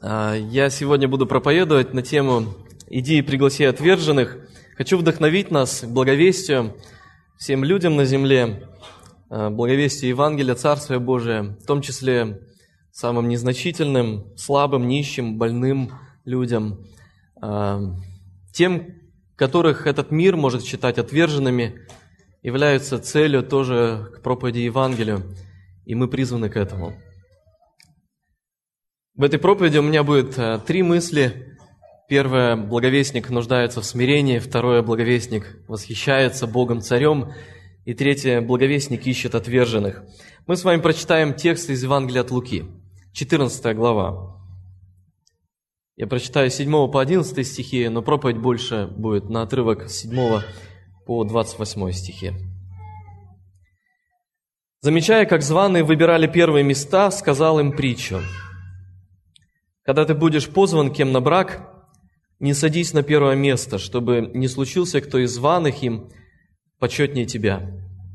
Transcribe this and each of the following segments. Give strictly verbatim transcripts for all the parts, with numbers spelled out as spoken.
Я сегодня буду проповедовать на тему «Иди и пригласи отверженных». Хочу вдохновить нас к благовестию всем людям на земле, благовестию Евангелия, Царствия Божия, в том числе самым незначительным, слабым, нищим, больным людям, тем, которых этот мир может считать отверженными, являются целью тоже к проповеди Евангелию, и мы призваны к этому. В этой проповеди у меня будет э, три мысли. Первое, благовестник нуждается в смирении. Второе, благовестник восхищается Богом Царем. И третье, благовестник ищет отверженных. Мы с вами прочитаем текст из Евангелия от Луки, четырнадцатая глава. Я прочитаю с седьмого по одиннадцатый стихи, но проповедь больше будет на отрывок с седьмого по двадцать восьмой стихи. «Замечая, как званые выбирали первые места, сказал им притчу. Когда ты будешь позван кем на брак, не садись на первое место, чтобы не случился кто из званых им почетнее тебя.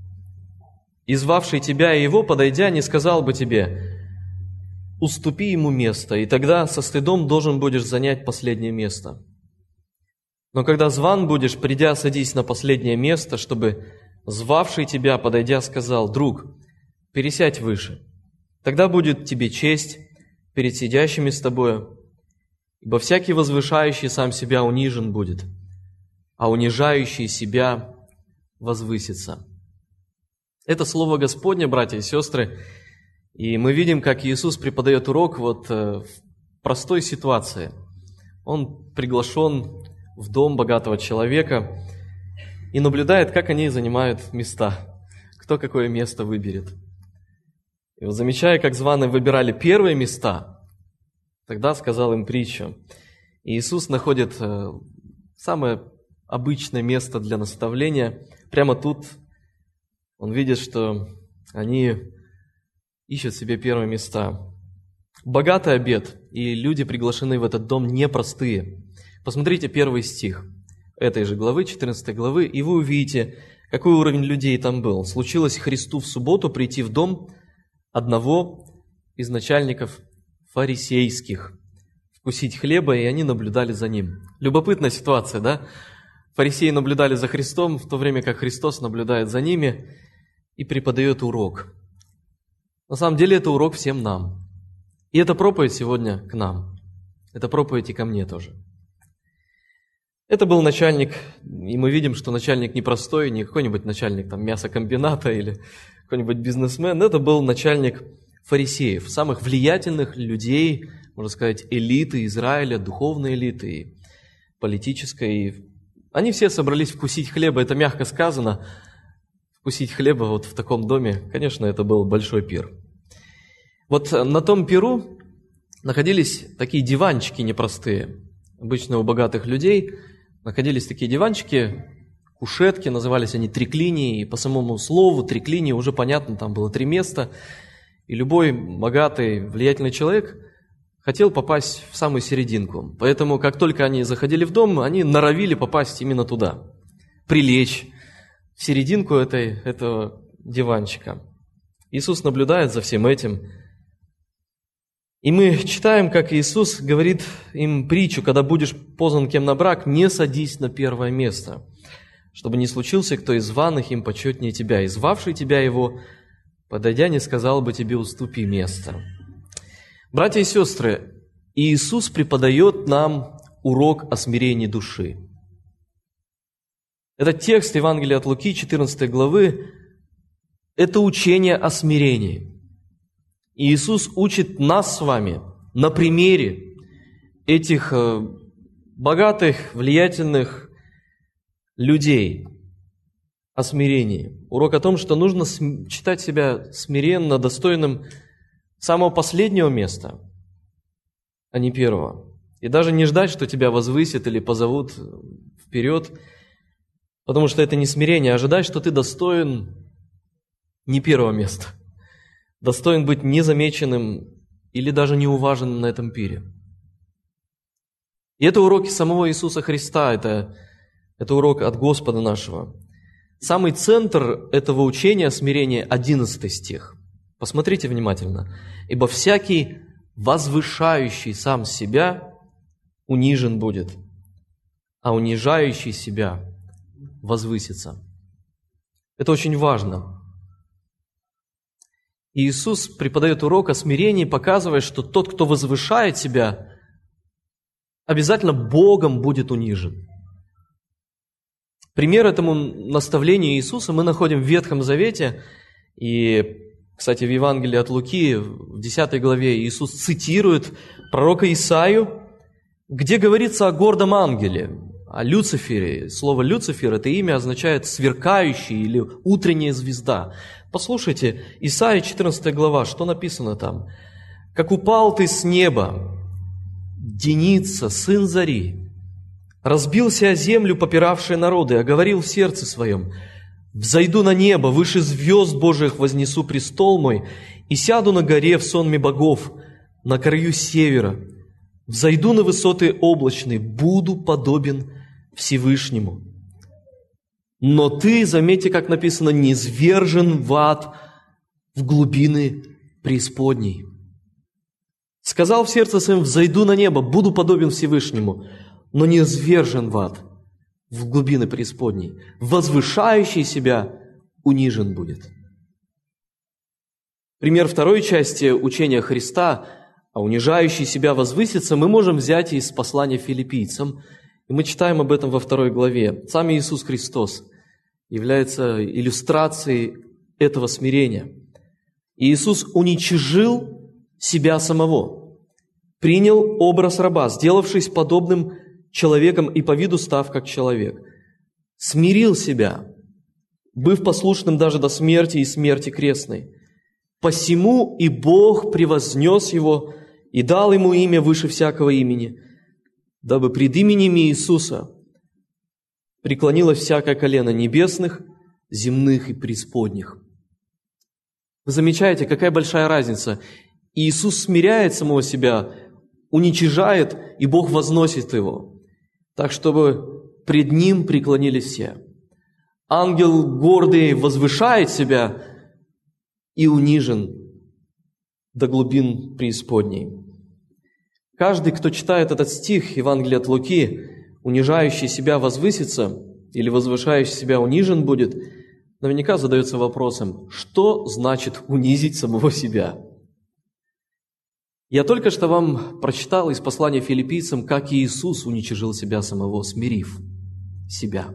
И звавший тебя и его, подойдя, не сказал бы тебе: уступи ему место, и тогда со стыдом должен будешь занять последнее место. Но когда зван будешь, придя, садись на последнее место, чтобы звавший тебя, подойдя, сказал: друг, пересядь выше. Тогда будет тебе честь перед сидящими с тобою, ибо всякий возвышающий сам себя унижен будет, а унижающий себя возвысится». Это слово Господне, братья и сестры, и мы видим, как Иисус преподает урок вот в простой ситуации. Он приглашен в дом богатого человека и наблюдает, как они занимают места, кто какое место выберет. И вот, замечая, как званые выбирали первые места, тогда сказал им притчу. И Иисус находит самое обычное место для наставления. Прямо тут Он видит, что они ищут себе первые места. Богатый обед, и люди, приглашены в этот дом, непростые. Посмотрите первый стих этой же главы, четырнадцатой главы, и вы увидите, какой уровень людей там был. «Случилось Христу в субботу прийти в дом одного из начальников фарисейских, вкусить хлеба, и они наблюдали за ним». Любопытная ситуация, да? Фарисеи наблюдали за Христом, в то время как Христос наблюдает за ними и преподает урок. На самом деле это урок всем нам. И эта проповедь сегодня к нам. Это проповедь и ко мне тоже. Это был начальник, и мы видим, что начальник непростой, не какой-нибудь начальник там, мясокомбината или какой-нибудь бизнесмен. Это был начальник фарисеев, самых влиятельных людей, можно сказать, элиты Израиля, духовной элиты и политической. Они все собрались вкусить хлеба, это мягко сказано. Вкусить хлеба вот в таком доме, конечно, это был большой пир. Вот на том пиру находились такие диванчики непростые. Обычно у богатых людей находились такие диванчики, кушетки, назывались они триклинии, и по самому слову триклинии уже понятно, там было три места, и любой богатый, влиятельный человек хотел попасть в самую серединку. Поэтому, как только они заходили в дом, они норовили попасть именно туда, прилечь в серединку этой, этого диванчика. Иисус наблюдает за всем этим. И мы читаем, как Иисус говорит им притчу: когда будешь позван кем на брак, не садись на первое место, чтобы не случился кто из званых им почетнее тебя, и звавший тебя его, подойдя, не сказал бы тебе: уступи место. Братья и сестры, Иисус преподает нам урок о смирении души. Этот текст Евангелия от Луки, четырнадцатой главы, это учение о смирении. И Иисус учит нас с вами на примере этих богатых, влиятельных людей о смирении. Урок о том, что нужно считать себя смиренно, достойным самого последнего места, а не первого. И даже не ждать, что тебя возвысят или позовут вперед, потому что это не смирение, а ожидать, что ты достоин не первого места, достоин быть незамеченным или даже неуваженным на этом пире. И это уроки самого Иисуса Христа, это, это урок от Господа нашего. Самый центр этого учения о смирении – одиннадцатый стих. Посмотрите внимательно. «Ибо всякий, возвышающий сам себя унижен будет, а унижающий себя возвысится. Это очень важно. И Иисус преподает урок о смирении, показывая, что тот, кто возвышает себя, обязательно Богом будет унижен. Пример этому наставлению Иисуса мы находим в Ветхом Завете. И, кстати, в Евангелии от Луки, в десятой главе, Иисус цитирует пророка Исаию, где говорится о гордом ангеле, о Люцифере. Слово «Люцифер» — это имя означает «сверкающий» или «утренняя звезда». Послушайте, Исаия четырнадцатая глава, что написано там? «Как упал ты с неба, Деница, сын зари, разбился о землю попиравшие народы, а говорил в сердце своем: взойду на небо, выше звезд Божиих вознесу престол мой, и сяду на горе в сонме богов, на краю севера. Взойду на высоты облачные, буду подобен Всевышнему. Но ты, заметьте, как написано, низвержен в ад, в глубины преисподней. Сказал в сердце своем: взойду на небо, буду подобен Всевышнему, но низвержен в ад, в глубины преисподней. Возвышающий себя унижен будет». Пример второй части учения Христа, а унижающий себя возвысится, мы можем взять из послания филиппийцам, и мы читаем об этом во второй главе. Сам Иисус Христос является иллюстрацией этого смирения. И Иисус уничижил себя самого, принял образ раба, сделавшись подобным человеком и по виду став как человек, смирил себя, быв послушным даже до смерти и смерти крестной. Посему и Бог превознес его и дал ему имя выше всякого имени, дабы пред именем Иисуса преклонилось всякое колено небесных, земных и преисподних. Вы замечаете, какая большая разница? Иисус смиряет самого себя, уничижает, и Бог возносит его, так, чтобы пред Ним преклонились все. Ангел гордый возвышает себя и унижен до глубин преисподней. Каждый, кто читает этот стих Евангелия от Луки, унижающий себя возвысится или возвышающий себя унижен будет, наверняка задается вопросом: что значит унизить самого себя? Я только что вам прочитал из послания филиппийцам, как Иисус уничижил себя самого, смирив себя.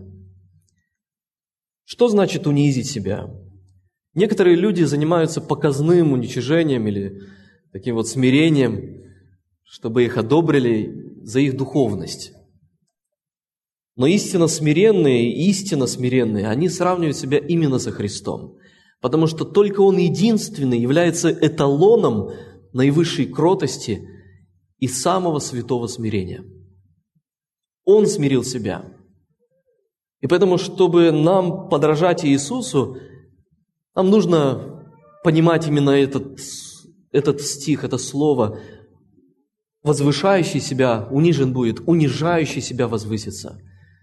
Что значит унизить себя? Некоторые люди занимаются показным уничижением или таким вот смирением, чтобы их одобрили за их духовность. Но истинно смиренные, истинно смиренные, они сравнивают себя именно со Христом, потому что только Он единственный является эталоном наивысшей кротости и самого святого смирения. Он смирил себя. И поэтому, чтобы нам подражать Иисусу, нам нужно понимать именно этот, этот стих, это слово: возвышающий себя унижен будет, унижающий себя возвысится.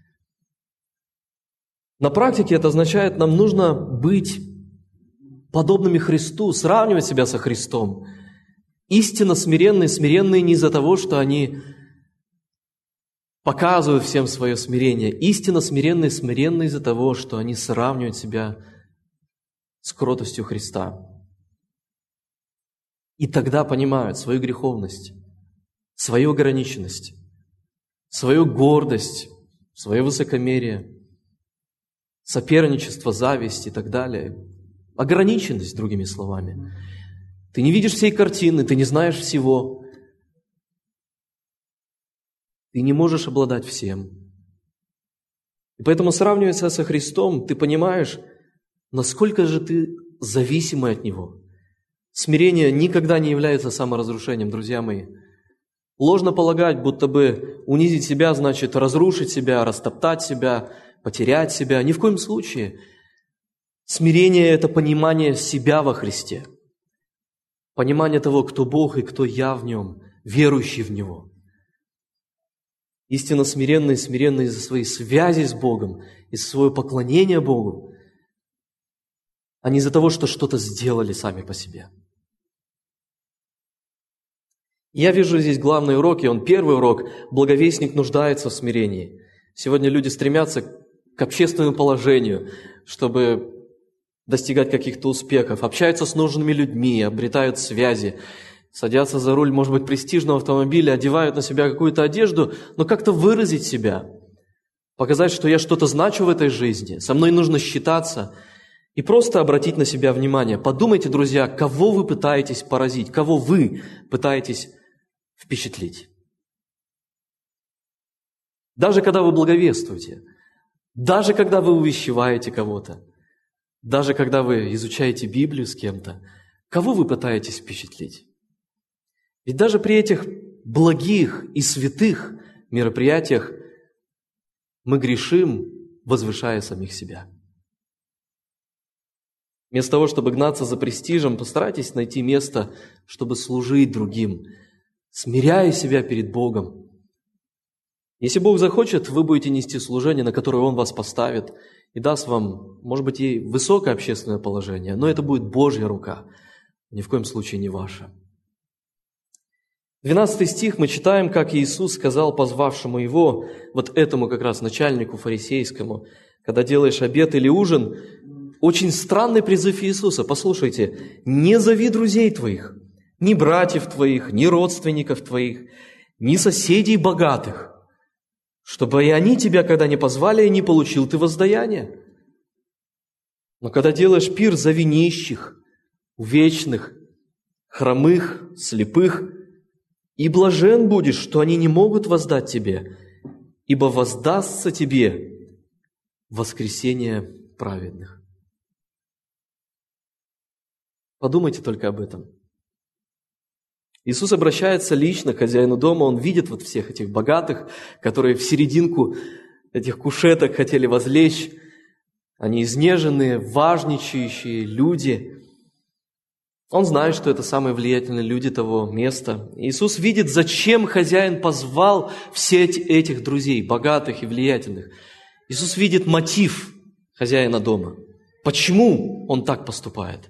На практике это означает, нам нужно быть подобными Христу, сравнивать себя со Христом. Истинно смиренные, смиренные не из-за того, что они показывают всем свое смирение. Истинно смиренные, смиренные из-за того, что они сравнивают себя с кротостью Христа. И тогда понимают свою греховность, свою ограниченность, свою гордость, свое высокомерие, соперничество, зависть и так далее. Ограниченность, другими словами. Ты не видишь всей картины, ты не знаешь всего. Ты не можешь обладать всем. И поэтому, сравнивая себя со Христом, ты понимаешь, насколько же ты зависимый от Него. Смирение никогда не является саморазрушением, друзья мои. Ложно полагать, будто бы унизить себя значит разрушить себя, растоптать себя, потерять себя. Ни в коем случае. Смирение – это понимание себя во Христе. Понимание того, кто Бог и кто я в Нем, верующий в Него. Истинно смиренные, смиренные из-за своей связи с Богом, из-за своего поклонения Богу, а не из-за того, что что-то сделали сами по себе. Я вижу здесь главный урок, и он первый урок. Благовестник нуждается в смирении. Сегодня люди стремятся к общественному положению, чтобы достигать каких-то успехов, общаются с нужными людьми, обретают связи, садятся за руль, может быть, престижного автомобиля, одевают на себя какую-то одежду, но как-то выразить себя, показать, что я что-то значу в этой жизни, со мной нужно считаться, и просто обратить на себя внимание. Подумайте, друзья, кого вы пытаетесь поразить, кого вы пытаетесь впечатлить. Даже когда вы благовествуете, даже когда вы увещеваете кого-то, даже когда вы изучаете Библию с кем-то, кого вы пытаетесь впечатлить? Ведь даже при этих благих и святых мероприятиях мы грешим, возвышая самих себя. Вместо того, чтобы гнаться за престижем, постарайтесь найти место, чтобы служить другим, смиряя себя перед Богом. Если Бог захочет, вы будете нести служение, на которое Он вас поставит, и даст вам, может быть, и высокое общественное положение, но это будет Божья рука, ни в коем случае не ваша. двенадцатый стих мы читаем, как Иисус сказал позвавшему Его, вот этому как раз начальнику фарисейскому, когда делаешь обед или ужин, очень странный призыв Иисуса. Послушайте, не зови друзей твоих, ни братьев твоих, ни родственников твоих, ни соседей богатых, чтобы и они тебя, когда не позвали, не получил ты воздаяние. Но когда делаешь пир, зови нищих, увечных, хромых, слепых, и блажен будешь, что они не могут воздать тебе, ибо воздастся тебе воскресение праведных. Подумайте только об этом. Иисус обращается лично к хозяину дома, Он видит вот всех этих богатых, которые в серединку этих кушеток хотели возлечь. Они изнеженные, важничающие люди. Он знает, что это самые влиятельные люди того места. Иисус видит, зачем хозяин позвал все этих друзей, богатых и влиятельных. Иисус видит мотив хозяина дома. Почему он так поступает?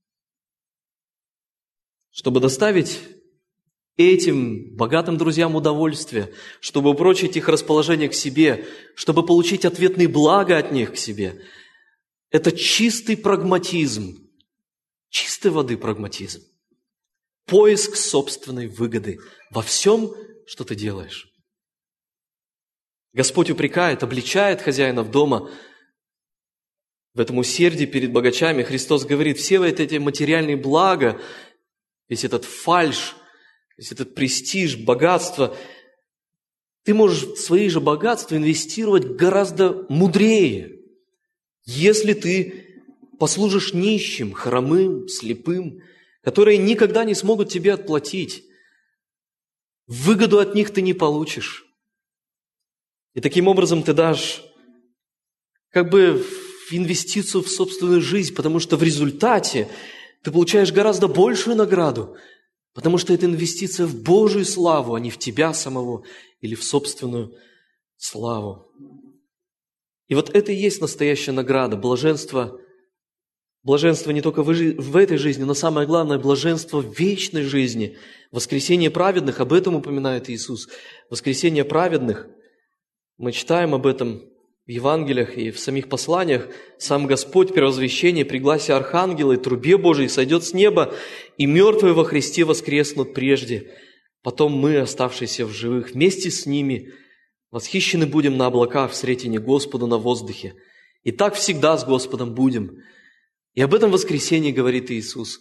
Чтобы доставить этим богатым друзьям удовольствие, чтобы упрочить их расположение к себе, чтобы получить ответные блага от них к себе. Это чистый прагматизм, чистой воды прагматизм. Поиск собственной выгоды во всем, что ты делаешь. Господь упрекает, обличает хозяинов дома в этом усердии перед богачами. Христос говорит, все вот эти материальные блага, весь этот фальшь, весь этот престиж, богатство, ты можешь свои же богатства инвестировать гораздо мудрее, если ты послужишь нищим, хромым, слепым, которые никогда не смогут тебе отплатить. Выгоду от них ты не получишь. И таким образом ты дашь как бы инвестицию в собственную жизнь, потому что в результате ты получаешь гораздо большую награду, потому что это инвестиция в Божию славу, а не в тебя самого или в собственную славу. И вот это и есть настоящая награда, блаженство. Блаженство не только в этой жизни, но самое главное, блаженство в вечной жизни. Воскресение праведных, об этом упоминает Иисус. Воскресение праведных, мы читаем об этом в Евангелиях и в самих посланиях. Сам Господь при возвещении, при гласе архангела и трубе Божией сойдет с неба, и мертвые во Христе воскреснут прежде. Потом мы, оставшиеся в живых, вместе с ними восхищены будем на облаках в сретении Господу на воздухе. И так всегда с Господом будем. И об этом воскресении говорит Иисус.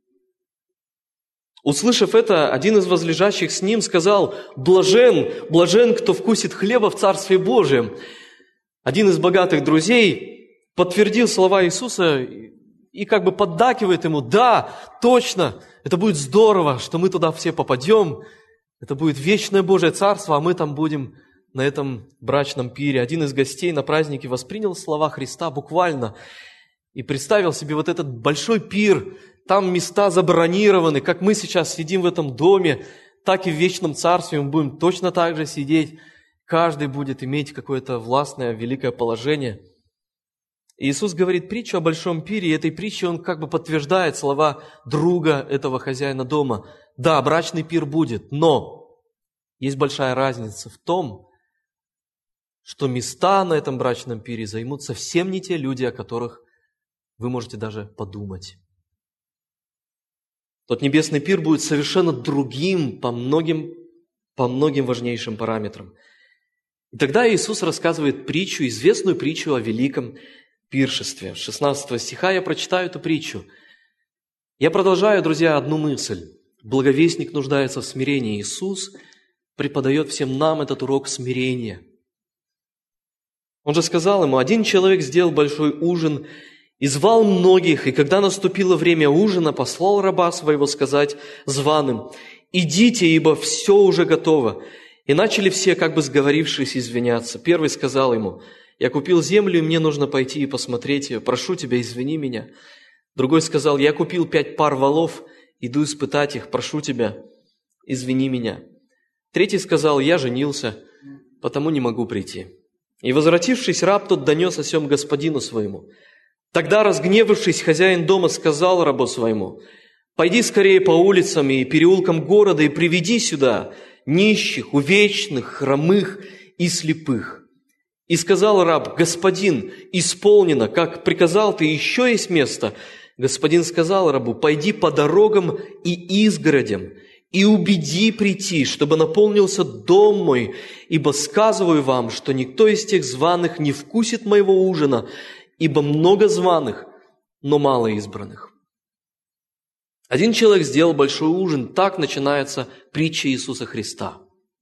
Услышав это, один из возлежащих с ним сказал: «Блажен, блажен, кто вкусит хлеба в Царстве Божьем». Один из богатых друзей подтвердил слова Иисуса и как бы поддакивает ему: «Да, точно, это будет здорово, что мы туда все попадем. Это будет вечное Божие Царство, а мы там будем на этом брачном пире». Один из гостей на празднике воспринял слова Христа буквально и представил себе вот этот большой пир. Там места забронированы, как мы сейчас сидим в этом доме, так и в вечном Царстве мы будем точно так же сидеть. Каждый будет иметь какое-то властное, великое положение. Иисус говорит притчу о большом пире, и этой притчей Он как бы подтверждает слова друга этого хозяина дома. Да, брачный пир будет, но есть большая разница в том, что места на этом брачном пире займут совсем не те люди, о которых вы можете даже подумать. Тот небесный пир будет совершенно другим по многим, по многим важнейшим параметрам. И тогда Иисус рассказывает притчу, известную притчу о великом пиршестве. С шестнадцатого стиха я прочитаю эту притчу. Я продолжаю, друзья, одну мысль. Благовестник нуждается в смирении. Иисус преподает всем нам этот урок смирения. Он же сказал ему: один человек сделал большой ужин и звал многих, и когда наступило время ужина, послал раба своего сказать званым: идите, ибо все уже готово. И начали все, как бы сговорившись, извиняться. Первый сказал ему: я купил землю, и мне нужно пойти и посмотреть ее. Прошу тебя, извини меня. Другой сказал: я купил пять пар волов, иду испытать их. Прошу тебя, извини меня. Третий сказал: я женился, потому не могу прийти. И, возвратившись, раб тот донес о сем господину своему. Тогда, разгневавшись, хозяин дома сказал рабу своему: пойди скорее по улицам и переулкам города и приведи сюда нищих, увечных, хромых и слепых. И сказал раб: господин, исполнено, как приказал ты, еще есть место. Господин сказал рабу: пойди по дорогам и изгородям, и убеди прийти, чтобы наполнился дом мой, ибо сказываю вам, что никто из тех званых не вкусит моего ужина, ибо много званых, но мало избранных. Один человек сделал большой ужин. Так начинается притча Иисуса Христа.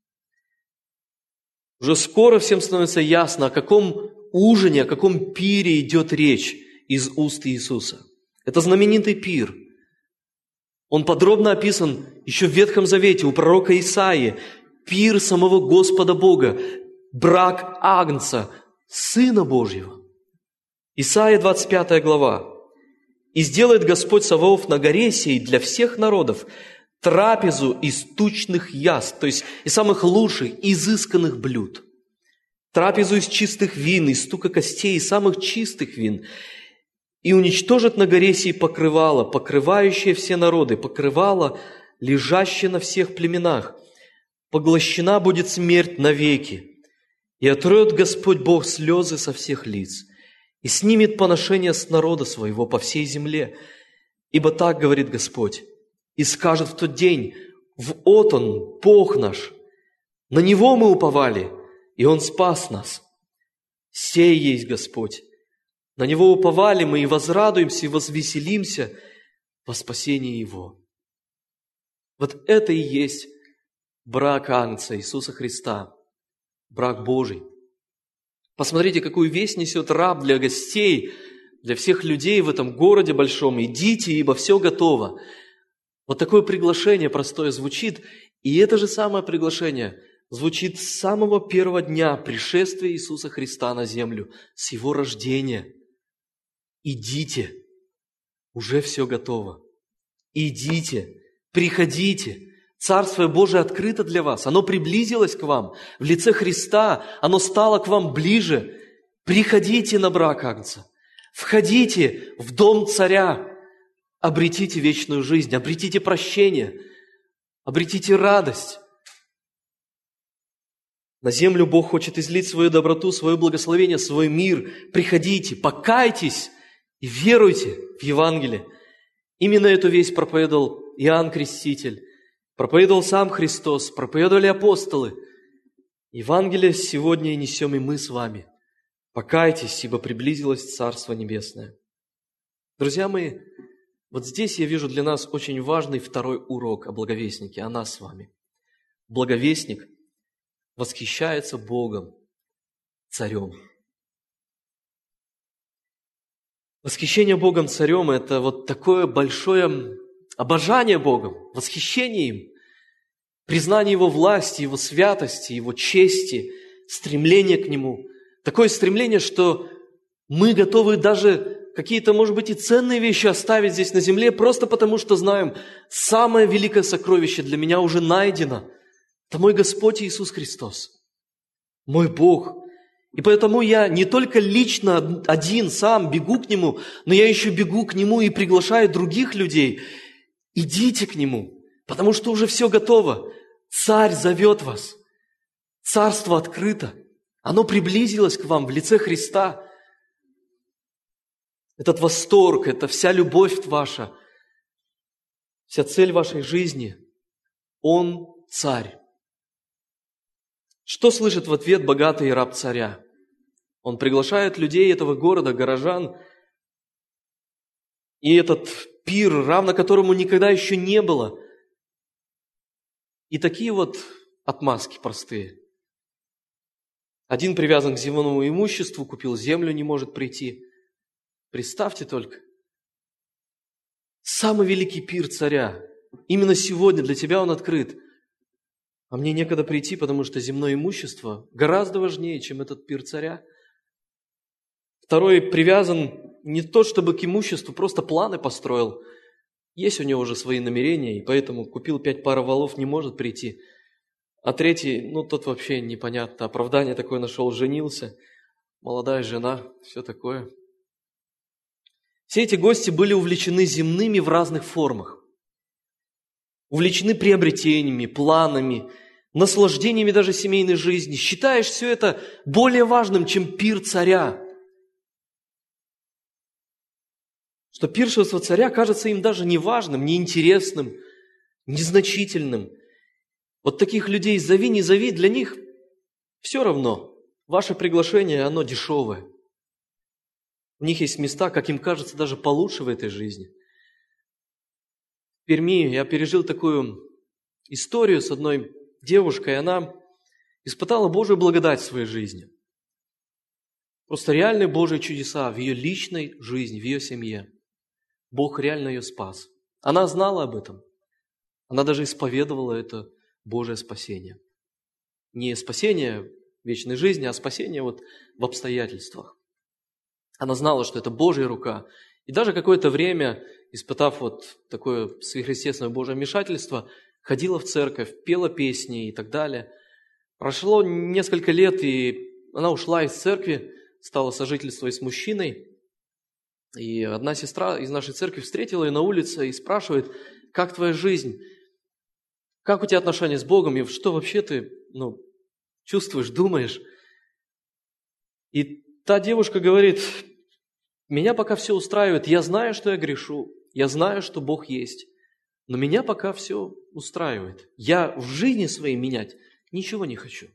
Уже скоро всем становится ясно, о каком ужине, о каком пире идет речь из уст Иисуса. Это знаменитый пир. Он подробно описан еще в Ветхом Завете у пророка Исаии. Пир самого Господа Бога, брак Агнца, Сына Божьего. Исайя двадцать пятая глава. «И сделает Господь Саваоф на горе сей для всех народов трапезу из тучных яств», то есть из самых лучших, изысканных блюд. «Трапезу из чистых вин, из стука костей, из самых чистых вин. И уничтожит на горе сей покрывало, покрывающее все народы, покрывало, лежащее на всех племенах. Поглощена будет смерть навеки. И отрет Господь Бог слезы со всех лиц, и снимет поношение с народа своего по всей земле. Ибо так говорит Господь, и скажет в тот день: вот Он, Бог наш, на Него мы уповали, и Он спас нас. Сей есть Господь. На Него уповали мы, и возрадуемся, и возвеселимся во спасении Его». Вот это и есть брак Агнца Иисуса Христа, брак Божий. Посмотрите, какую весть несет раб для гостей, для всех людей в этом городе большом. «Идите, ибо все готово». Вот такое приглашение простое звучит, и это же самое приглашение звучит с самого первого дня пришествия Иисуса Христа на землю, с Его рождения. «Идите, уже все готово. Идите, приходите». Царствие Божие открыто для вас, оно приблизилось к вам в лице Христа, оно стало к вам ближе. Приходите на брак Агнца, входите в дом царя, обретите вечную жизнь, обретите прощение, обретите радость. На землю Бог хочет излить свою доброту, свое благословение, свой мир. Приходите, покайтесь и веруйте в Евангелие. Именно эту весть проповедовал Иоанн Креститель, проповедовал сам Христос, проповедовали апостолы. Евангелие сегодня несем и мы с вами. Покайтесь, ибо приблизилось Царство Небесное. Друзья мои, вот здесь я вижу для нас очень важный второй урок о благовестнике, о нас с вами. Благовестник восхищается Богом, Царем. Восхищение Богом, Царем – это вот такое большое обожание Богом, восхищение им, признание Его власти, Его святости, Его чести, стремление к Нему. Такое стремление, что мы готовы даже какие-то, может быть, и ценные вещи оставить здесь на земле, просто потому что знаем, самое великое сокровище для меня уже найдено. Это мой Господь Иисус Христос, мой Бог. И поэтому я не только лично один сам бегу к Нему, но я еще бегу к Нему и приглашаю других людей. Идите к Нему, потому что уже все готово. Царь зовет вас. Царство открыто. Оно приблизилось к вам в лице Христа. Этот восторг, это вся любовь ваша, вся цель вашей жизни. Он царь. Что слышит в ответ богатый раб царя? Он приглашает людей этого города, горожан, и этот пир, равно которому никогда еще не было. И такие вот отмазки простые. Один привязан к земному имуществу, купил землю, не может прийти. Представьте только. Самый великий пир царя. Именно сегодня для тебя он открыт. А мне некогда прийти, потому что земное имущество гораздо важнее, чем этот пир царя. Второй привязан не то чтобы к имуществу, просто планы построил. Есть у него уже свои намерения, и поэтому купил пять пар валов, не может прийти. А третий, ну тот вообще непонятно, оправдание такое нашел, женился, молодая жена, все такое. Все эти гости были увлечены земными в разных формах. Увлечены приобретениями, планами, наслаждениями даже семейной жизни. Считаешь все это более важным, чем пир царя. Что пиршество царя кажется им даже неважным, неинтересным, незначительным. Вот таких людей зови, не зови, для них все равно. Ваше приглашение, оно дешевое. У них есть места, как им кажется, даже получше в этой жизни. В Перми я пережил такую историю с одной девушкой. Она испытала Божию благодать в своей жизни. Просто реальные Божьи чудеса в ее личной жизни, в ее семье. Бог реально ее спас. Она знала об этом. Она даже исповедовала это Божие спасение. Не спасение вечной жизни, а спасение вот в обстоятельствах. Она знала, что это Божья рука. И даже какое-то время, испытав вот такое сверхъестественное Божье вмешательство, ходила в церковь, пела песни и так далее. Прошло несколько лет, и она ушла из церкви, стала сожительствовать с мужчиной. И одна сестра из нашей церкви встретила ее на улице и спрашивает: как твоя жизнь? Как у тебя отношения с Богом? И что вообще ты ну, чувствуешь, думаешь? И та девушка говорит: меня пока все устраивает, я знаю, что я грешу, я знаю, что Бог есть, но меня пока все устраивает. Я в жизни своей менять ничего не хочу.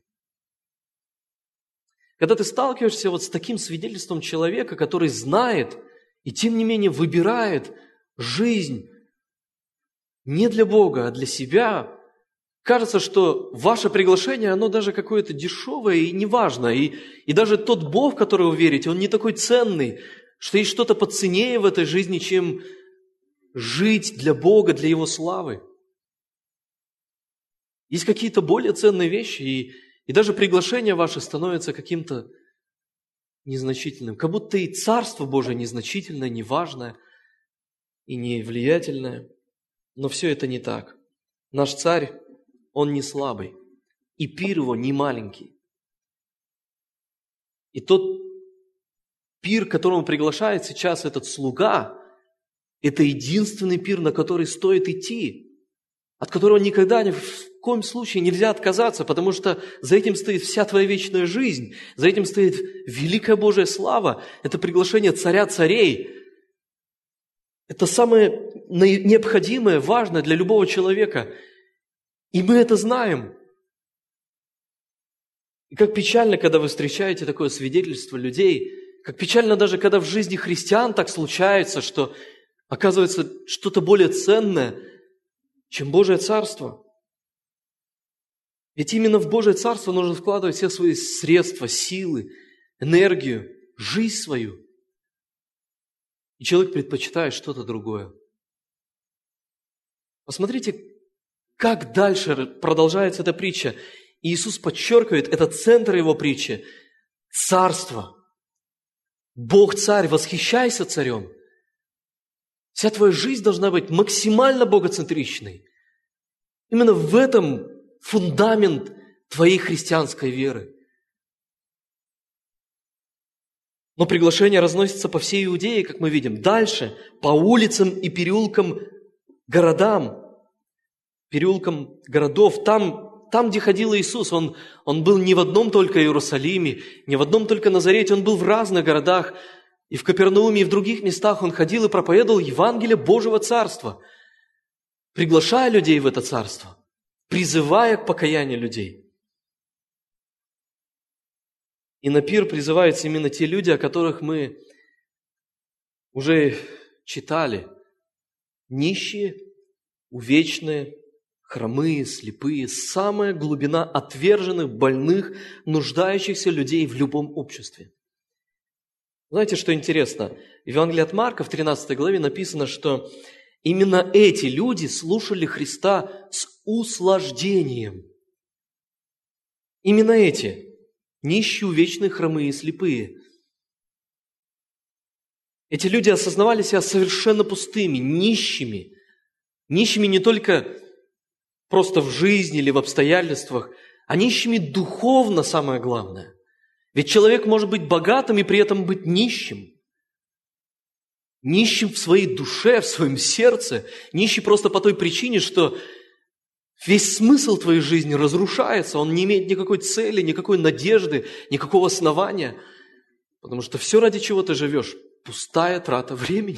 Когда ты сталкиваешься вот с таким свидетельством человека, который знает и тем не менее выбирает жизнь не для Бога, а для себя, кажется, что ваше приглашение, оно даже какое-то дешевое и неважное. И, и даже тот Бог, в который вы верите, он не такой ценный, что есть что-то поценнее в этой жизни, чем жить для Бога, для Его славы. Есть какие-то более ценные вещи, и, и даже приглашение ваше становится каким-то незначительным. Как будто и Царство Божие незначительное, неважное и не влиятельное. Но все это не так. Наш Царь, Он не слабый, и пир Его не маленький. И тот пир, к которому приглашает сейчас этот слуга, это единственный пир, на который стоит идти, от которого никогда ни в коем случае нельзя отказаться, потому что за этим стоит вся твоя вечная жизнь, за этим стоит великая Божья слава, это приглашение Царя Царей. Это самое необходимое, важное для любого человека. И мы это знаем. И как печально, когда вы встречаете такое свидетельство людей, как печально даже, когда в жизни христиан так случается, что оказывается что-то более ценное, чем Божие Царство. Ведь именно в Божие Царство нужно вкладывать все свои средства, силы, энергию, жизнь свою. И человек предпочитает что-то другое. Посмотрите, как дальше продолжается эта притча. И Иисус подчеркивает, это центр его притчи. Царство. Бог царь, восхищайся царем. Вся твоя жизнь должна быть максимально богоцентричной. Именно в этом фундамент твоей христианской веры. Но приглашение разносится по всей Иудее, как мы видим. Дальше, по улицам и переулкам, городам, переулкам городов, там, там, где ходил Иисус. Он, он был не в одном только Иерусалиме, не в одном только Назарете, Он был в разных городах. И в Капернауме, и в других местах Он ходил и проповедовал Евангелие Божьего Царства, приглашая людей в это Царство, призывая к покаянию людей. И на пир призываются именно те люди, о которых мы уже читали. Нищие, увечные, хромые, слепые. Самая глубина отверженных, больных, нуждающихся людей в любом обществе. Знаете, что интересно? В Евангелии от Марка в тринадцатой главе написано, что именно эти люди слушали Христа с услаждением. Именно эти. Нищие, увечные, хромые и слепые. Эти люди осознавали себя совершенно пустыми, нищими. Нищими не только просто в жизни или в обстоятельствах, а нищими духовно, самое главное. Ведь человек может быть богатым и при этом быть нищим. Нищим в своей душе, в своем сердце. Нищий просто по той причине, что весь смысл твоей жизни разрушается, он не имеет никакой цели, никакой надежды, никакого основания. Потому что все, ради чего ты живешь, пустая трата времени.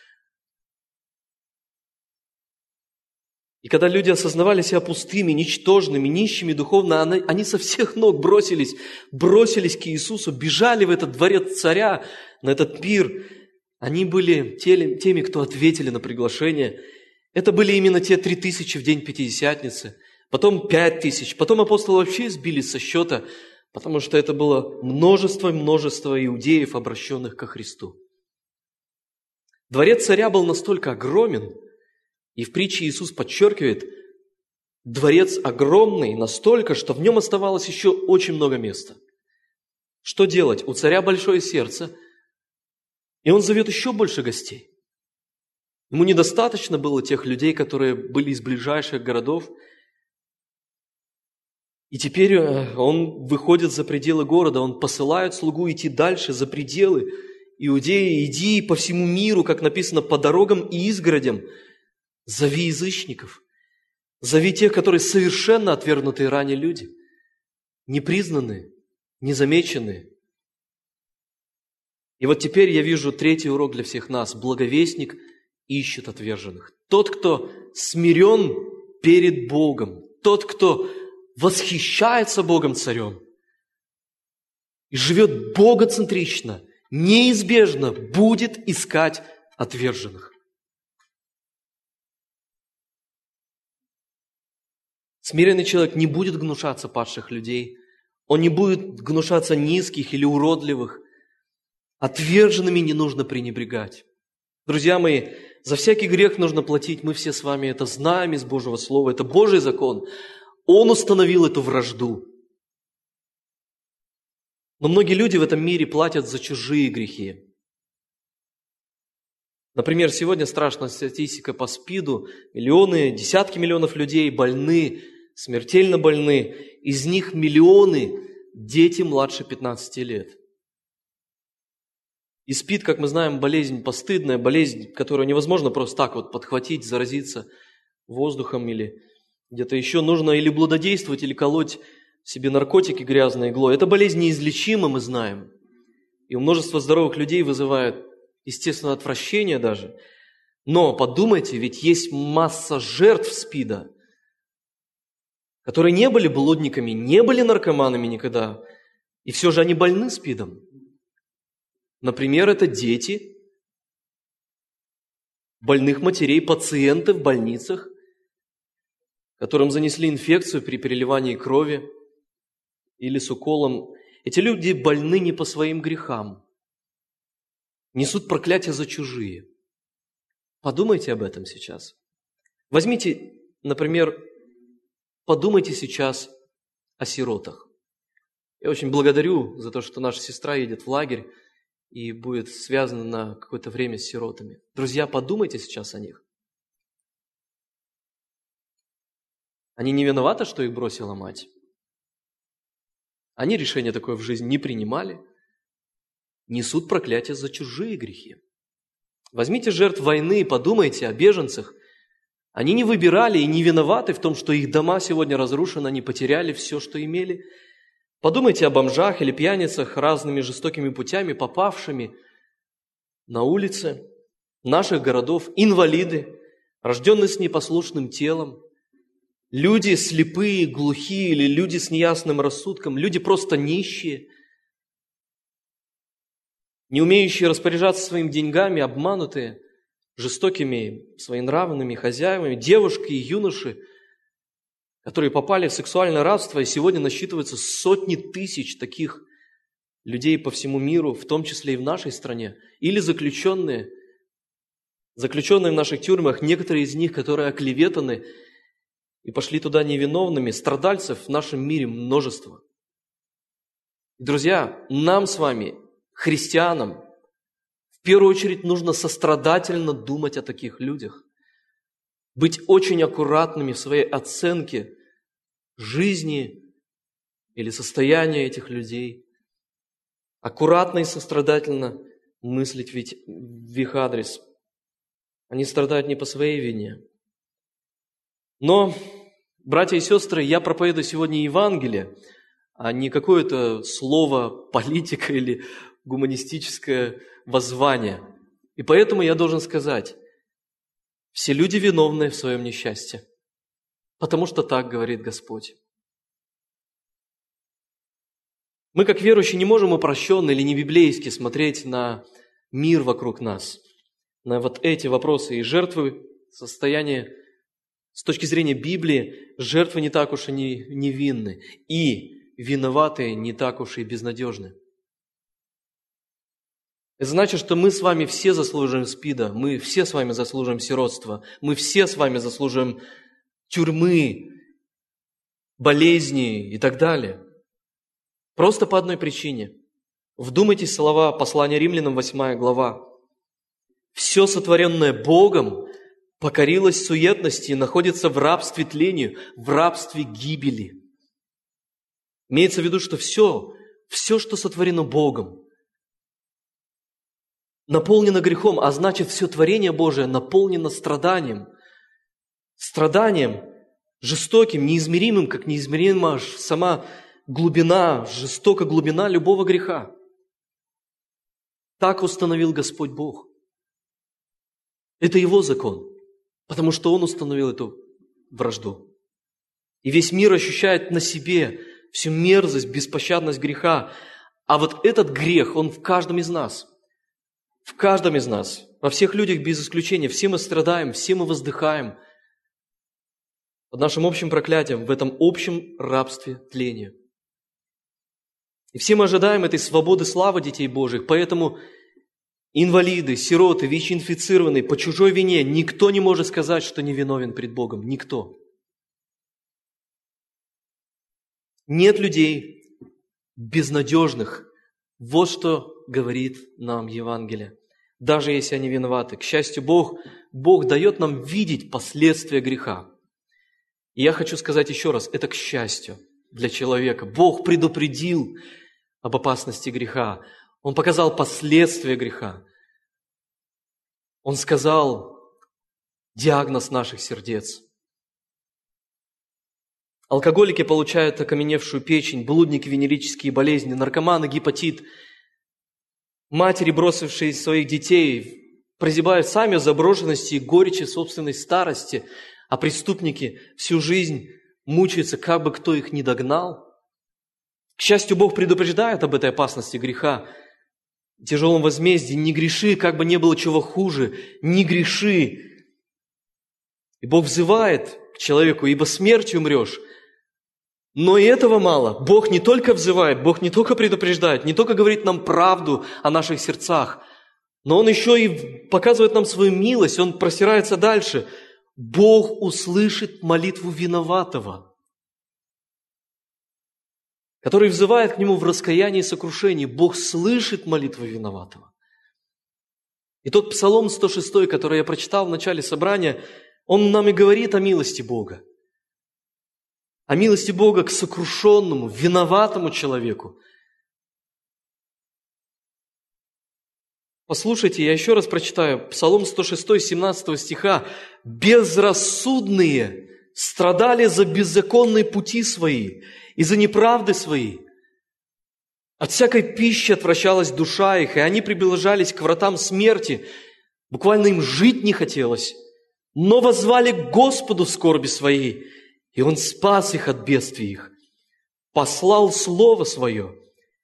И когда люди осознавали себя пустыми, ничтожными, нищими духовно, они со всех ног бросились, бросились к Иисусу, бежали в этот дворец царя, на этот пир. Они были теми, кто ответили на приглашение. Это были именно те три тысячи в день Пятидесятницы, потом пять тысяч, потом апостолы вообще сбились со счета, потому что это было множество и множество иудеев, обращенных ко Христу. Дворец царя был настолько огромен, и в притче Иисус подчеркивает, дворец огромный настолько, что в нем оставалось еще очень много места. Что делать? У царя большое сердце, и он зовет еще больше гостей. Ему недостаточно было тех людей, которые были из ближайших городов. И теперь он выходит за пределы города, он посылает слугу идти дальше, за пределы Иудеи. Иди по всему миру, как написано, по дорогам и изгородям. Зови язычников. Зови тех, которые совершенно отвергнутые ранее люди. Непризнанные, незамеченные. И вот теперь я вижу третий урок для всех нас. Благовестник ищет отверженных. Тот, кто смирен перед Богом. Тот, кто восхищается Богом Царем. И живет богоцентрично, неизбежно будет искать отверженных. Смиренный человек не будет гнушаться падших людей. Он не будет гнушаться низких или уродливых. Отверженными не нужно пренебрегать. Друзья мои, за всякий грех нужно платить. Мы все с вами это знаем из Божьего Слова. Это Божий закон. Он установил эту вражду. Но многие люди в этом мире платят за чужие грехи. Например, сегодня страшная статистика по СПИДу. Миллионы, десятки миллионов людей больны, смертельно больны. Из них миллионы дети младше пятнадцати лет. И СПИД, как мы знаем, болезнь постыдная, болезнь, которую невозможно просто так вот подхватить, заразиться воздухом или где-то еще. Нужно или блудодействовать, или колоть себе наркотики грязной иглой. Эта болезнь неизлечима, мы знаем. И у множества здоровых людей вызывает, естественно, отвращение даже. Но подумайте, ведь есть масса жертв СПИДа, которые не были блудниками, не были наркоманами никогда, и все же они больны СПИДом. Например, это дети больных матерей, пациенты в больницах, которым занесли инфекцию при переливании крови или с уколом. Эти люди больны не по своим грехам, несут проклятие за чужие. Подумайте об этом сейчас. Возьмите, например, подумайте сейчас о сиротах. Я очень благодарю за то, что наша сестра едет в лагерь и будет связана на какое-то время с сиротами. Друзья, подумайте сейчас о них. Они не виноваты, что их бросила мать. Они решение такое в жизни не принимали. несут проклятие за чужие грехи. Возьмите жертв войны и подумайте о беженцах. Они не выбирали и не виноваты в том, что их дома сегодня разрушены, они потеряли все, что имели. Подумайте о бомжах или пьяницах, разными жестокими путями попавшими на улицы наших городов, инвалиды, рожденные с непослушным телом, люди слепые, глухие или люди с неясным рассудком, люди просто нищие, не умеющие распоряжаться своими деньгами, обманутые жестокими своенравными хозяевами, девушки и юноши, которые попали в сексуальное рабство, и сегодня насчитываются сотни тысяч таких людей по всему миру, в том числе и в нашей стране, или заключенные, заключенные в наших тюрьмах, некоторые из них, которые оклеветаны и пошли туда невиновными, страдальцев в нашем мире множество. Друзья, нам с вами, христианам, в первую очередь нужно сострадательно думать о таких людях, быть очень аккуратными в своей оценке жизни или состояния этих людей, аккуратно и сострадательно мыслить ведь в их адрес. Они страдают не по своей вине. Но, братья и сестры, я проповедую сегодня Евангелие, а не какое-то слово политика или гуманистическое воззвание. И поэтому я должен сказать, все люди виновны в своем несчастье, потому что так говорит Господь. Мы, как верующие, не можем упрощенно или не библейски смотреть на мир вокруг нас, на вот эти вопросы. И жертвы, состояние, с точки зрения Библии, жертвы не так уж и не, невинны, и виноватые не так уж и безнадежны. Это значит, что мы с вами все заслуживаем СПИДа, мы все с вами заслуживаем сиротства, мы все с вами заслуживаем тюрьмы, болезни и так далее. Просто по одной причине. Вдумайтесь в слова послания Римлянам, восьмая глава. «Все сотворенное Богом покорилось суетности и находится в рабстве тлению, в рабстве гибели». Имеется в виду, что все, все, что сотворено Богом, наполнено грехом, а значит, все творение Божие наполнено страданием. Страданием жестоким, неизмеримым, как неизмерима сама глубина, жестокая глубина любого греха. Так установил Господь Бог. Это Его закон, потому что Он установил эту вражду. И весь мир ощущает на себе всю мерзость, беспощадность греха. А вот этот грех, он в каждом из нас. В каждом из нас, во всех людях без исключения, все мы страдаем, все мы воздыхаем под нашим общим проклятием, в этом общем рабстве тления. И все мы ожидаем этой свободы славы детей Божьих, поэтому инвалиды, сироты, ВИЧ-инфицированные по чужой вине, никто не может сказать, что невиновен пред Богом, никто. Нет людей безнадежных. Вот что говорит нам Евангелие. Даже если они виноваты. К счастью, Бог, Бог дает нам видеть последствия греха. И я хочу сказать еще раз, это к счастью для человека. Бог предупредил об опасности греха. Он показал последствия греха. Он сказал диагноз наших сердец. Алкоголики получают окаменевшую печень, блудники – венерические болезни, наркоманы – гепатит. Матери, бросившие своих детей, прозябают сами в заброшенности и горечи собственной старости, а преступники всю жизнь мучаются, как бы кто их ни догнал. К счастью, Бог предупреждает об этой опасности греха, тяжелом возмездии. Не греши, как бы не было чего хуже, не греши. И Бог взывает к человеку, ибо смертью умрешь. Но и этого мало. Бог не только взывает, Бог не только предупреждает, не только говорит нам правду о наших сердцах, но Он еще и показывает нам свою милость, Он простирается дальше. Бог услышит молитву виноватого, который взывает к Нему в раскаянии и сокрушении. Бог слышит молитву виноватого. И тот Псалом сто шесть, который я прочитал в начале собрания, он нам и говорит о милости Бога. О милости Бога к сокрушенному, виноватому человеку. Послушайте, я еще раз прочитаю. Псалом сто шесть, семнадцатого стиха. «Безрассудные страдали за беззаконные пути свои и за неправды свои. От всякой пищи отвращалась душа их, и они приближались к вратам смерти. Буквально им жить не хотелось. Но воззвали к Господу в скорби своей, и Он спас их от бедствий их, послал Слово Свое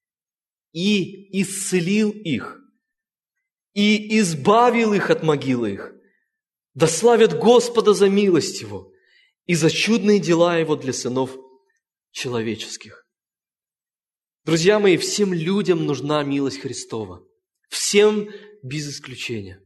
и исцелил их, и избавил их от могилы их. Да славят Господа за милость Его и за чудные дела Его для сынов человеческих». Друзья мои, всем людям нужна милость Христова. Всем без исключения.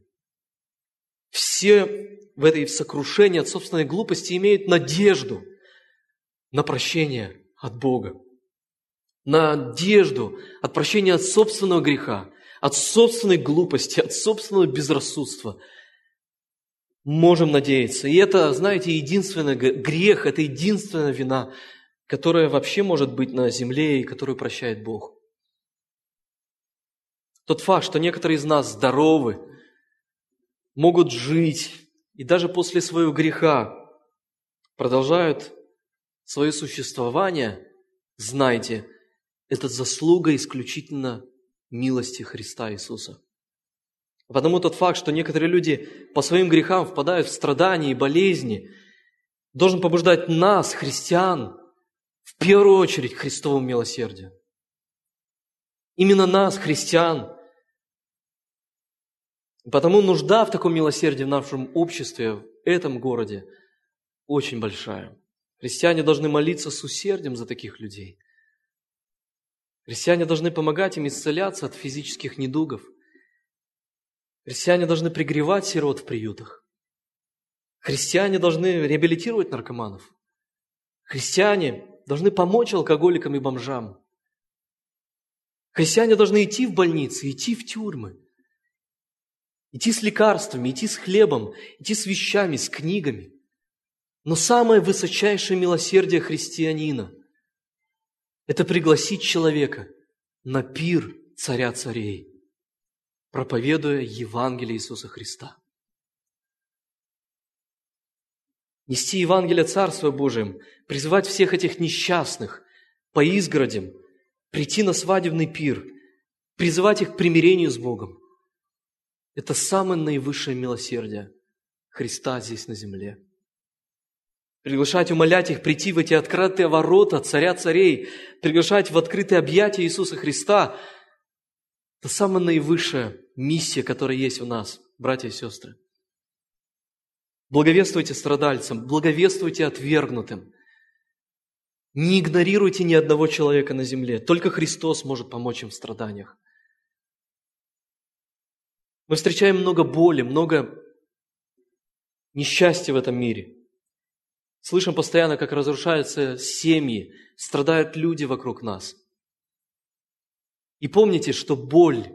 Все в этой сокрушении от собственной глупости имеют надежду на прощение от Бога. Надежду от прощения от собственного греха, от собственной глупости, от собственного безрассудства. Можем надеяться. И это, знаете, единственный грех, это единственная вина, которая вообще может быть на земле и которую прощает Бог. Тот факт, что некоторые из нас здоровы, могут жить и даже после своего греха продолжают свое существование, знайте, это заслуга исключительно милости Христа Иисуса. Потому тот факт, что некоторые люди по своим грехам впадают в страдания и болезни, должен побуждать нас, христиан, в первую очередь к Христовому милосердию. Именно нас, христиан. Потому нужда в таком милосердии в нашем обществе, в этом городе, очень большая. Христиане должны молиться с усердием за таких людей. Христиане должны помогать им исцеляться от физических недугов. Христиане должны пригревать сирот в приютах. Христиане должны реабилитировать наркоманов. Христиане должны помочь алкоголикам и бомжам. Христиане должны идти в больницы, идти в тюрьмы, идти с лекарствами, идти с хлебом, идти с вещами, с книгами. Но самое высочайшее милосердие христианина – это пригласить человека на пир Царя Царей, проповедуя Евангелие Иисуса Христа. Нести Евангелие Царства Божьим, призывать всех этих несчастных по изгородям, прийти на свадебный пир, призывать их к примирению с Богом. Это самое наивысшее милосердие Христа здесь на земле. Приглашать, умолять их прийти в эти открытые ворота Царя Царей, приглашать в открытые объятия Иисуса Христа – это самая наивысшая миссия, которая есть у нас, братья и сестры. Благовествуйте страдальцам, благовествуйте отвергнутым. Не игнорируйте ни одного человека на земле. Только Христос может помочь им в страданиях. Мы встречаем много боли, много несчастья в этом мире. Слышим постоянно, как разрушаются семьи, страдают люди вокруг нас. И помните, что боль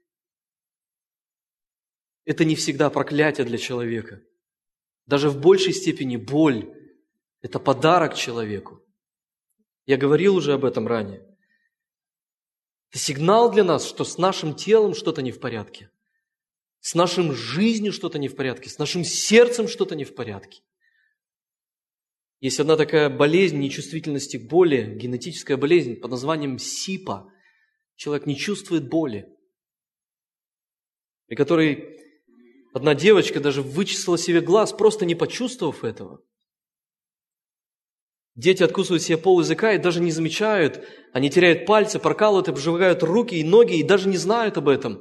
– это не всегда проклятие для человека. Даже в большей степени боль – это подарок человеку. Я говорил уже об этом ранее. Это сигнал для нас, что с нашим телом что-то не в порядке, с нашим жизнью что-то не в порядке, с нашим сердцем что-то не в порядке. Есть одна такая болезнь нечувствительности к боли, генетическая болезнь под названием СИПа. Человек не чувствует боли, при которой одна девочка даже вычислила себе глаз, просто не почувствовав этого. Дети откусывают себе пол языка и даже не замечают, они теряют пальцы, прокалывают, обжигают руки и ноги и даже не знают об этом.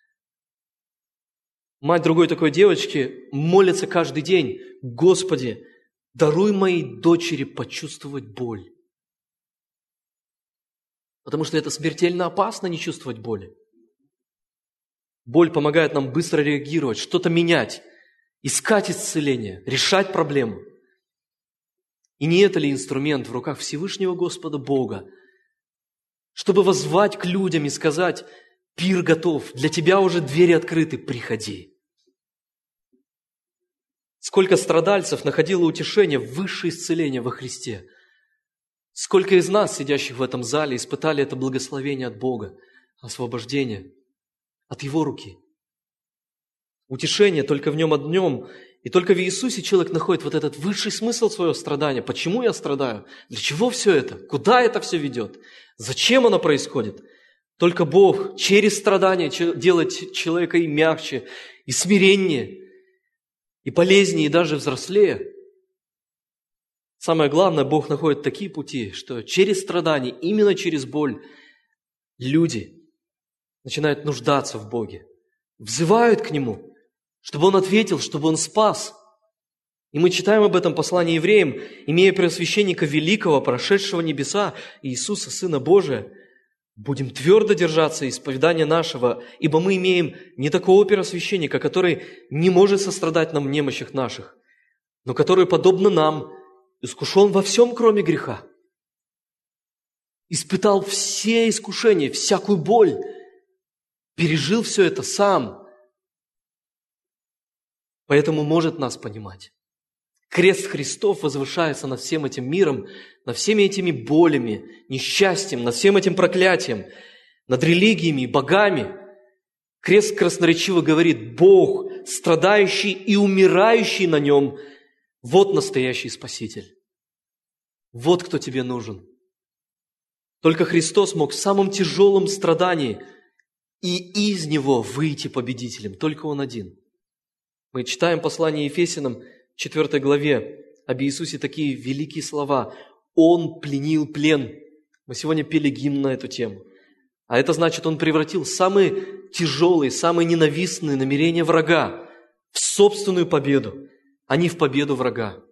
Мать другой такой девочки молится каждый день: «Господи, даруй моей дочери почувствовать боль». Потому что это смертельно опасно не чувствовать боли. Боль помогает нам быстро реагировать, что-то менять, искать исцеление, решать проблему. И не это ли инструмент в руках Всевышнего Господа Бога, чтобы воззвать к людям и сказать: «Пир готов, для тебя уже двери открыты, приходи». Сколько страдальцев находило утешение, высшее исцеление во Христе. Сколько из нас, сидящих в этом зале, испытали это благословение от Бога, освобождение от Его руки. утешение только в Нем одном. И только в Иисусе человек находит вот этот высший смысл своего страдания. Почему я страдаю? Для чего все это? Куда это все ведет? Зачем оно происходит? Только Бог через страдания делает человека и мягче, и смиреннее, и полезнее, и даже взрослее. Самое главное, Бог находит такие пути, что через страдания, именно через боль, люди начинают нуждаться в Боге, взывают к Нему, чтобы Он ответил, чтобы Он спас. И мы читаем об этом послании евреям, имея преосвященника великого, прошедшего небеса, Иисуса, Сына Божия, будем твердо держаться исповедания нашего, ибо мы имеем не такого первосвященника, который не может сострадать нам в немощах наших, но который, подобно нам, искушен во всем, кроме греха. Испытал все искушения, всякую боль, пережил все это сам, поэтому может нас понимать. Крест Христов возвышается над всем этим миром, над всеми этими болями, несчастьем, над всем этим проклятием, над религиями и богами. Крест красноречиво говорит: Бог, страдающий и умирающий на нем, вот настоящий Спаситель. Вот кто тебе нужен. Только Христос мог в самом тяжелом страдании и из него выйти победителем. Только Он один. Мы читаем послание Ефесянам, четвёртой главе, об Иисусе такие великие слова. Он пленил плен. Мы сегодня пели гимн на эту тему. А это значит, Он превратил самые тяжелые, самые ненавистные намерения врага в собственную победу, а не в победу врага.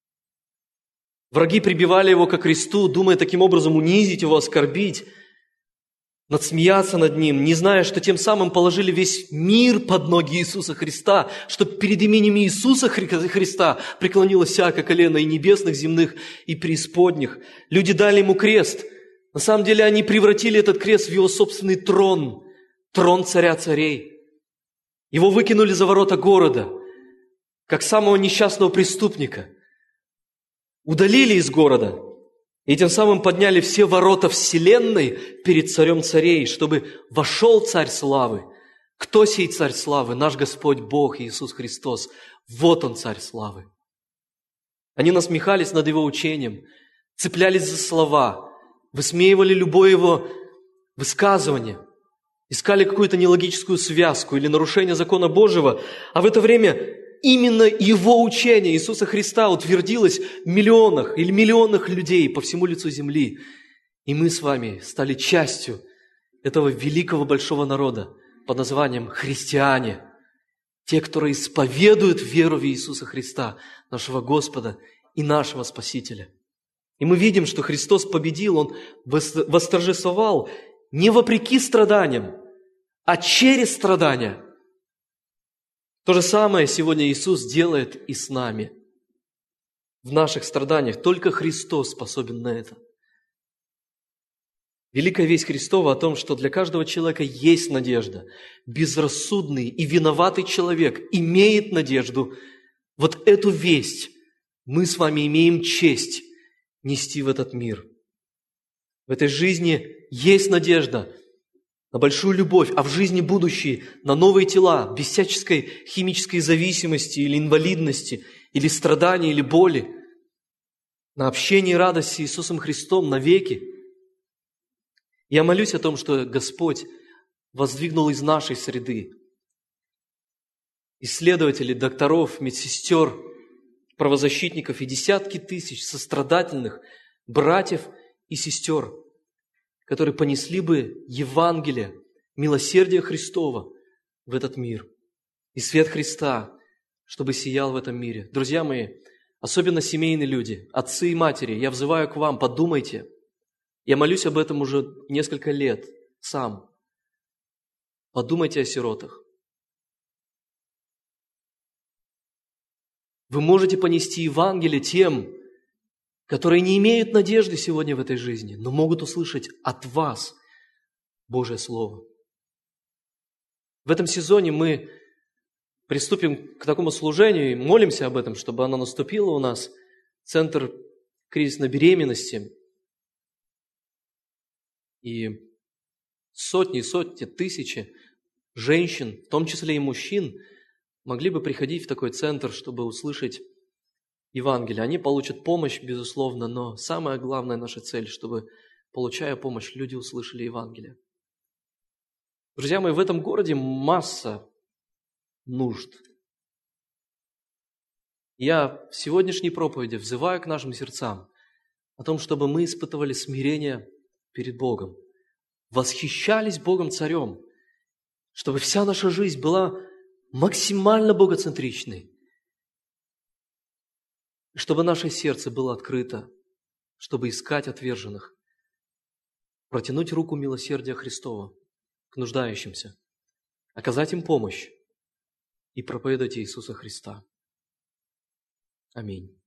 Враги прибивали Его ко кресту, думая таким образом унизить Его, оскорбить, надсмеяться над Ним, не зная, что тем самым положили весь мир под ноги Иисуса Христа, чтобы перед именем Иисуса Христа преклонилось всякое колено и небесных, земных, и преисподних. Люди дали Ему крест. На самом деле они превратили этот крест в Его собственный трон, трон царя царей. Его выкинули за ворота города, как самого несчастного преступника. Удалили из города. И тем самым подняли все ворота вселенной перед царем царей, чтобы вошел царь славы. Кто сей царь славы? Наш Господь Бог Иисус Христос. Вот Он, царь славы. Они насмехались над Его учением, цеплялись за слова, высмеивали любое Его высказывание, искали какую-то нелогическую связку или нарушение закона Божьего, а в это время именно Его учение Иисуса Христа утвердилось в миллионах или миллионах людей по всему лицу земли. И мы с вами стали частью этого великого большого народа под названием христиане. Те, которые исповедуют веру в Иисуса Христа, нашего Господа и нашего Спасителя. И мы видим, что Христос победил, Он восторжествовал не вопреки страданиям, а через страдания. То же самое сегодня Иисус делает и с нами. В наших страданиях только Христос способен на это. Великая весть Христова о том, что для каждого человека есть надежда. Безрассудный и виноватый человек имеет надежду. Вот эту весть мы с вами имеем честь нести в этот мир. В этой жизни есть надежда на большую любовь, а в жизни будущей на новые тела, без всяческой химической зависимости или инвалидности, или страданий, или боли, на общение и радость с Иисусом Христом навеки. Я молюсь о том, что Господь воздвигнул из нашей среды исследователей, докторов, медсестер, правозащитников и десятки тысяч сострадательных братьев и сестер, которые понесли бы Евангелие, милосердие Христова в этот мир. И свет Христа, чтобы сиял в этом мире. Друзья мои, особенно семейные люди, отцы и матери, я взываю к вам, подумайте. Я молюсь об этом уже несколько лет сам. Подумайте о сиротах. Вы можете понести Евангелие тем, которые не имеют надежды сегодня в этой жизни, но могут услышать от вас Божье Слово. В этом сезоне мы приступим к такому служению и молимся об этом, чтобы оно наступило у нас. Центр кризисной беременности. И сотни и сотни, тысячи женщин, в том числе и мужчин, могли бы приходить в такой центр, чтобы услышать Евангелие. Они получат помощь, безусловно, но самая главная наша цель, чтобы, получая помощь, люди услышали Евангелие. Друзья мои, в этом городе масса нужд. Я в сегодняшней проповеди взываю к нашим сердцам о том, чтобы мы испытывали смирение перед Богом, восхищались Богом Царем, чтобы вся наша жизнь была максимально богоцентричной, чтобы наше сердце было открыто, чтобы искать отверженных, протянуть руку милосердия Христова к нуждающимся, оказать им помощь и проповедовать Иисуса Христа. Аминь.